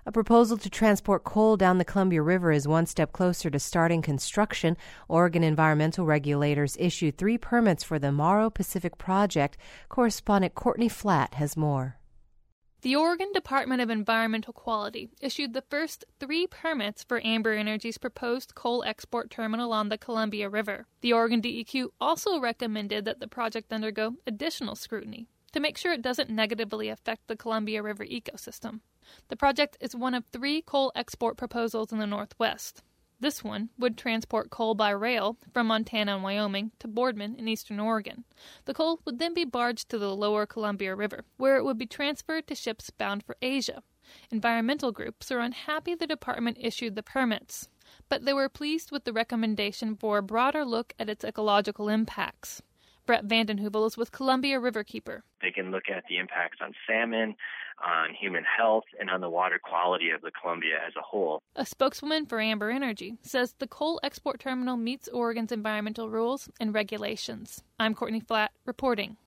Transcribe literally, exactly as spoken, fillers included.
A proposal to transport coal down the Columbia River is one step closer to starting construction. Oregon environmental regulators issued three permits for the Morrow Pacific project. Correspondent Courtney Flatt has more. The Oregon Department of Environmental Quality issued the first three permits for Amber Energy's proposed coal export terminal on the Columbia River. The Oregon D E Q also recommended that the project undergo additional scrutiny to make sure it doesn't negatively affect the Columbia River ecosystem. The project is one of three coal export proposals in the Northwest. This one would transport coal by rail from Montana and Wyoming to Boardman in eastern Oregon. The coal would then be barged to the lower Columbia River, where it would be transferred to ships bound for Asia. Environmental groups are unhappy the department issued the permits, but they were pleased with the recommendation for a broader look at its ecological impacts. Brett Vandenheuvel is with Columbia Riverkeeper. They can look at the impacts on salmon, on human health, and on the water quality of the Columbia as a whole. A spokeswoman for Amber Energy says the coal export terminal meets Oregon's environmental rules and regulations. I'm Courtney Flatt reporting.